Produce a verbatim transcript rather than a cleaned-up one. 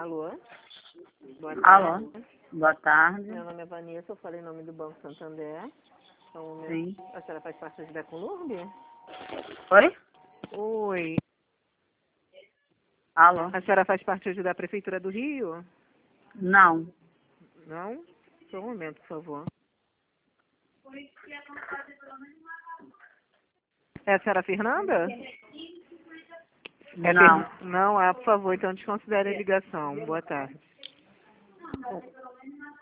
Alô? Boa tarde. Alô? Boa tarde. Meu nome é Vanessa, eu falei em nome do Banco Santander. Então, meu... Sim. A senhora faz parte da Conurb? Oi? Oi. Alô? A senhora faz parte hoje da Prefeitura do Rio? Não. Não? Só um momento, por favor. É a senhora Fernanda? É Não. Fer... Não, ah, por favor, então desconsidere a ligação. Boa tarde.